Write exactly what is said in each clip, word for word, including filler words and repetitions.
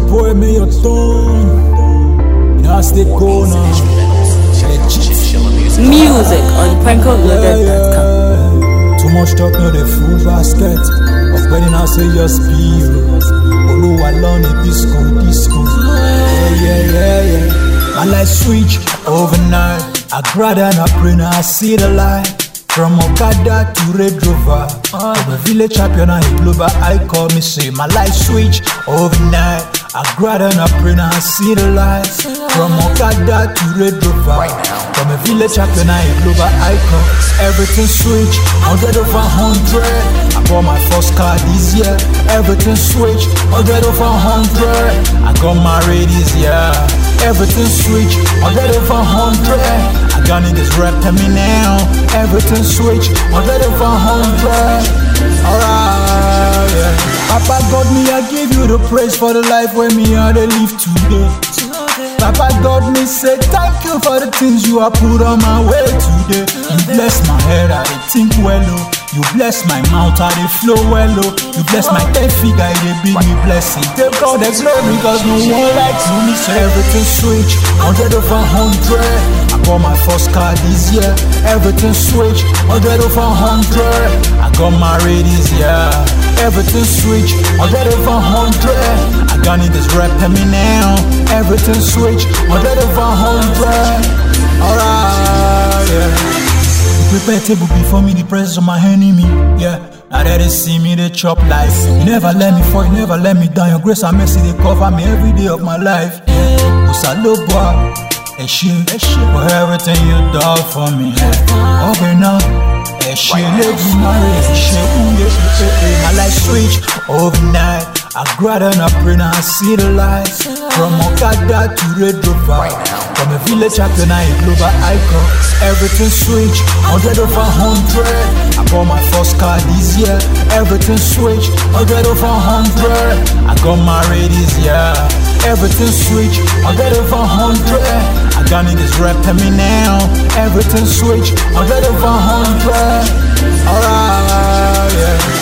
boy me your tongue. You know I stay go now. Music on Pranko Loaded dot com. Too much talk, no the full basket. Of wedding I say just be you. Olu alone a disco, disco. Yeah, yeah, yeah, yeah. My life switch overnight. I grad and I pray now I see the light. From Okada to Red Rover, uh, from a village champion and a global icon, me say my life switch overnight. I grad and I pray now I see the light. From Okada to Red Rover, right now. From a village champion and a global icon, everything switch, hundred over hundred. I bought my first car this year, everything switch, hundred over hundred. I got married this year, everything switch, hundred over hundred. I got niggas rapping me now, everything switch, hundred over hundred. Alright, yeah. Papa God, me I give you the praise for the life where me I dey live today. Papa God, me say thank you for the things you have put on my way today. You bless my head, I dey think well, oh. You bless my mouth, I dey flow well, oh. You bless my ten figure, I dey bring me blessing. Take all the glory, cause no one likes you. Me say everything switch, hundred over hundred. I bought my first car this year, everything switch, hundred over hundred. I got married this year, everything switch, hundred over hundred. I got niggas rapping me now, everything switch, hundred over hundred. Alright, yeah. Prepare table before me, the presence of my enemy. Yeah, now that they see me, they chop life. You never let me fall, you never let me down. Your grace and mercy, they cover me every day of my life. Yeah, Usaloba, Eshe, for everything you done for me. Yeah, okay now, Eshe, let me marry, Eshe, my life switch overnight. I grad and I pray now I see the lights. From Okada to Red Rover, from a village champion and a global icon, everything switch, hundred over hundred. I bought my first car this year, everything switch, hundred over hundred. I got married this year, everything switch, hundred over hundred. I got niggas rapping me now, everything switch, hundred over hundred. Alright, yeah.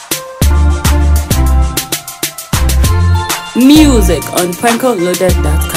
Music on Pranko Loaded dot com.